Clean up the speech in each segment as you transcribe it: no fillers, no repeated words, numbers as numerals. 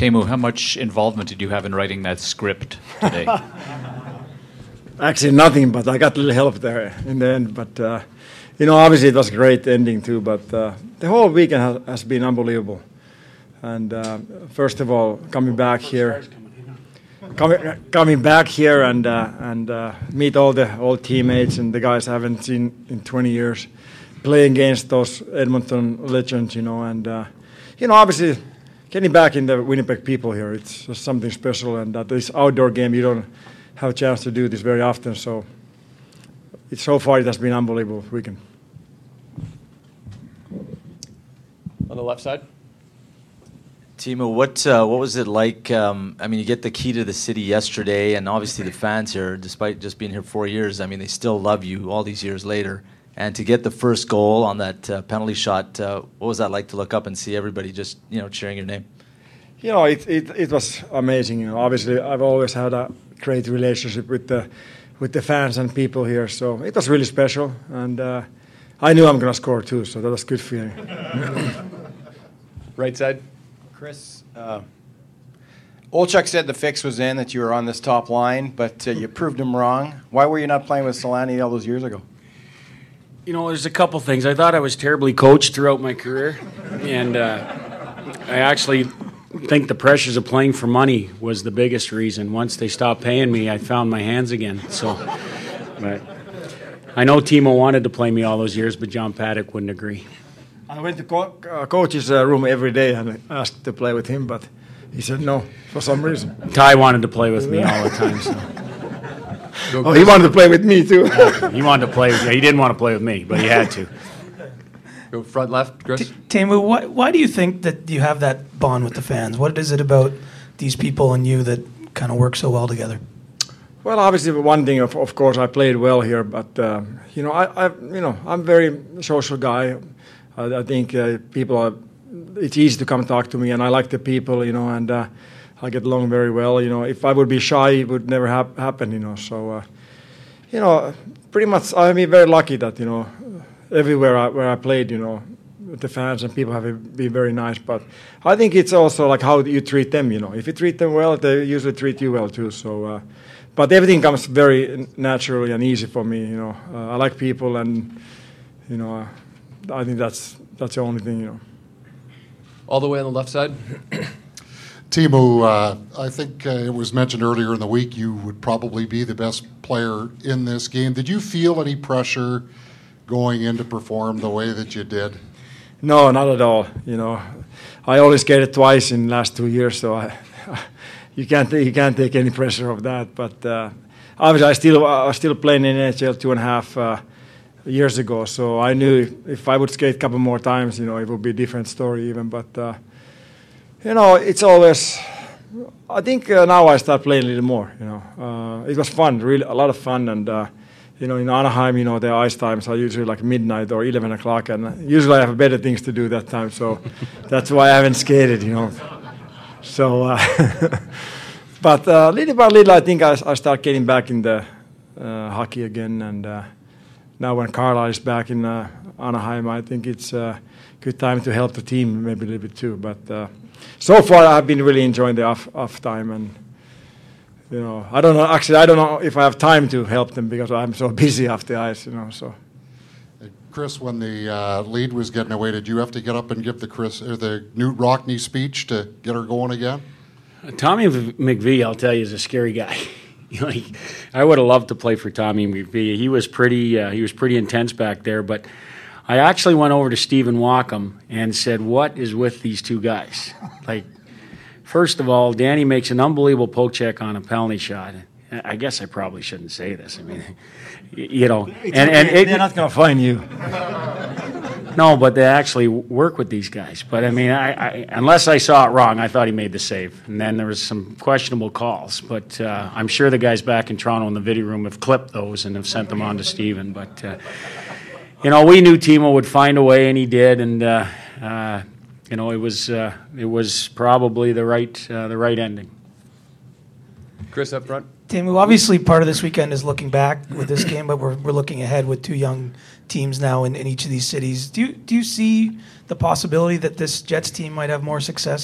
Teemu, how much involvement did you have in writing that script today? Actually, nothing, but I got a little help there in the end. But, obviously it was a great ending too, but the whole weekend has been unbelievable. And first of all, coming back here and meet all the old teammates and the guys I haven't seen in 20 years, playing against those Edmonton legends, and obviously getting back in the Winnipeg people here, it's just something special. And this outdoor game, you don't have a chance to do this very often. So so far it has been unbelievable weekend. On the left side. Teemu, what was it like? You get the key to the city yesterday, and obviously the fans here, despite just being here 4 years, they still love you all these years later. And to get the first goal on that penalty shot, what was that like to look up and see everybody just cheering your name? It was amazing. Obviously, I've always had a great relationship with the fans and people here, so it was really special. And I knew I'm going to score too, so that was a good feeling. Right side. Chris, Olchuk said the fix was in, that you were on this top line, but you proved him wrong. Why were you not playing with Solani all those years ago? There's a couple things. I thought I was terribly coached throughout my career, and I actually think the pressures of playing for money was the biggest reason. Once they stopped paying me, I found my hands again. But I know Teemu wanted to play me all those years, but John Paddock wouldn't agree. I went to coach's room every day and asked to play with him, but he said no for some reason. Ty wanted to play with me all the time. So. He wanted to play with me too. He wanted to play. He didn't want to play with me, but he had to. Go front left, Chris. Teemu, why do you think that you have that bond with the fans? What is it about these people and you that kind of work so well together? Well, obviously, one thing, of course, I played well here, but I'm a very social guy. I think it's easy to come talk to me, and I like the people, and I get along very well. If I would be shy, it would never happen, So, pretty much I've been very lucky that, everywhere where I played, the fans and people have been very nice. But I think it's also like how you treat them, If you treat them well, they usually treat you well too. So, but everything comes very naturally and easy for me, I like people, and, I think that's the only thing, All the way on the left side. Teemu, I think it was mentioned earlier in the week you would probably be the best player in this game. Did you feel any pressure going in to perform the way that you did? No, not at all. I only skated twice in the last 2 years, so you can't take any pressure of that. But obviously, I was still playing in NHL 2.5 years ago, so I knew if I would skate a couple more times, it would be a different story even. But it's always. I think now I start playing a little more. It was fun, really a lot of fun, and in Anaheim, the ice times are usually like midnight or 11 o'clock, and usually I have better things to do that time, so that's why I haven't skated. So, but little by little, I think I start getting back in the hockey again, and now when Carla is back in Anaheim, I think it's a good time to help the team maybe a little bit too. But so far, I've been really enjoying the off time, and I don't know. Actually, I don't know if I have time to help them because I'm so busy off the ice. So. Chris, when the lead was getting away, did you have to get up and give the Knute Rockne speech to get her going again? Tommy McVie, I'll tell you, is a scary guy. I would have loved to play for Tommy McVie. He was pretty intense back there. But I actually went over to Stephen Walkom and said, "What is with these two guys?" First of all, Danny makes an unbelievable poke check on a penalty shot. I guess I probably shouldn't say this. They're not going to find you. No, but they actually work with these guys. But I unless I saw it wrong, I thought he made the save. And then there was some questionable calls. But I'm sure the guys back in Toronto in the video room have clipped those and have sent them on to Stephen. But we knew Teemu would find a way, and he did. And it was probably the right ending. Chris up front. Teemu, obviously part of this weekend is looking back with this game, but we're looking ahead with two young teams now in each of these cities. Do you see the possibility that this Jets team might have more success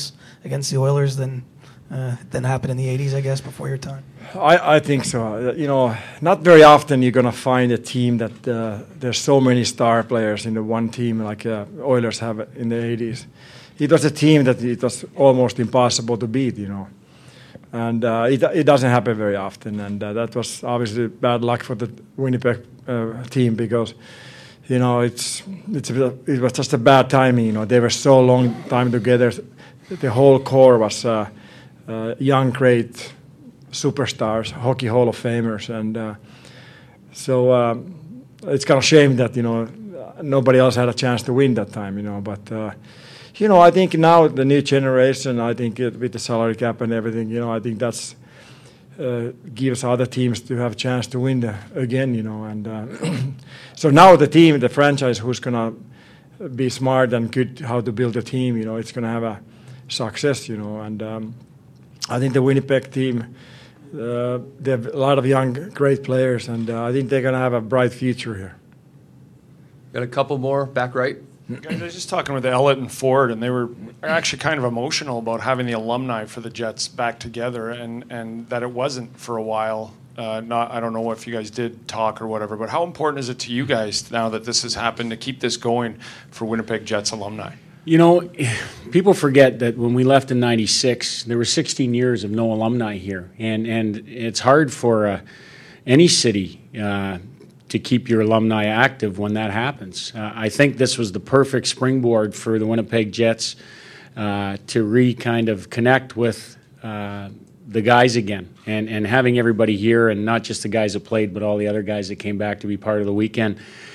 against the Oilers than happened in the '80s, I guess, before your time? I think so. Not very often you're going to find a team that there's so many star players in the one team like Oilers have in the '80s. It was a team that it was almost impossible to beat, and it doesn't happen very often. And that was obviously bad luck for the Winnipeg team because it was just a bad timing. They were so long time together. The whole core was young, great superstars, hockey Hall of Famers, and so it's kind of shame that nobody else had a chance to win that time. But I think now the new generation, I think with the salary cap and everything, I think that's gives other teams to have a chance to win again. And so now the franchise, who's gonna be smart and good how to build a team, it's gonna have a success. And I think the Winnipeg team. They have a lot of young, great players, and I think they're going to have a bright future here. Got a couple more back right. Guys, I was just talking with Ellett and Ford, and they were actually kind of emotional about having the alumni for the Jets back together, and that it wasn't for a while. I don't know if you guys did talk or whatever, but how important is it to you guys now that this has happened to keep this going for Winnipeg Jets alumni? People forget that when we left in '96, there were 16 years of no alumni here, and it's hard for any city to keep your alumni active when that happens. I think this was the perfect springboard for the Winnipeg Jets to kind of connect with the guys again, and having everybody here, and not just the guys that played, but all the other guys that came back to be part of the weekend.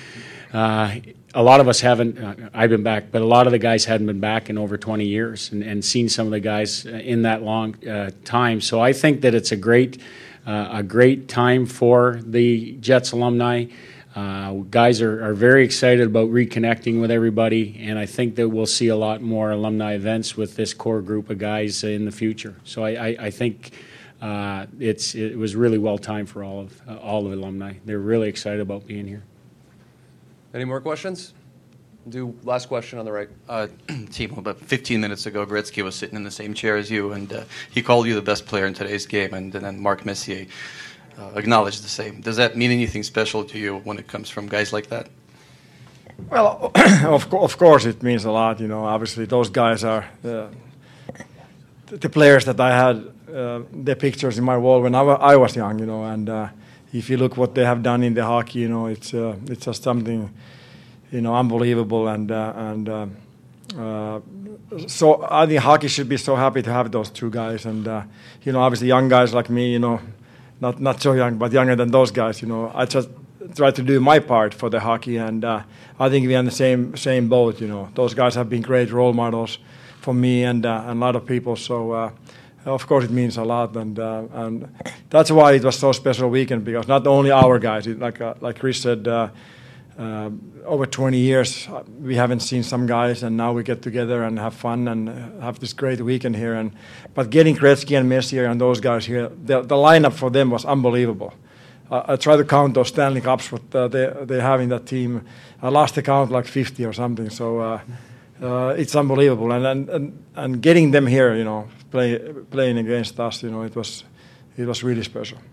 A lot of us haven't, I've been back, but a lot of the guys hadn't been back in over 20 years and seen some of the guys in that long time. So I think that it's a great time for the Jets alumni. Guys are very excited about reconnecting with everybody, and I think that we'll see a lot more alumni events with this core group of guys in the future. So I think it was really well timed for all of the alumni. They're really excited about being here. Any more questions? Do last question on the right. Timo, about 15 minutes ago, Gretzky was sitting in the same chair as you, and he called you the best player in today's game, and then Mark Messier acknowledged the same. Does that mean anything special to you when it comes from guys like that? Well, of course it means a lot. Obviously those guys are the players that I had their pictures in my wall when I was young. And if you look what they have done in the hockey, it's just something, unbelievable. And so I think hockey should be so happy to have those two guys. And obviously young guys like me, not so young, but younger than those guys. I just try to do my part for the hockey, and I think we're in the same boat. Those guys have been great role models for me and a lot of people. So. Of course, it means a lot, and that's why it was so special weekend, because not only our guys, like Chris said, over 20 years we haven't seen some guys, and now we get together and have fun and have this great weekend here. But getting Gretzky and Messier and those guys here, the lineup for them was unbelievable. I try to count those Stanley Cups what they have in that team. I lost the count like 50 or something. So it's unbelievable, and getting them here, playing against us, it was really special.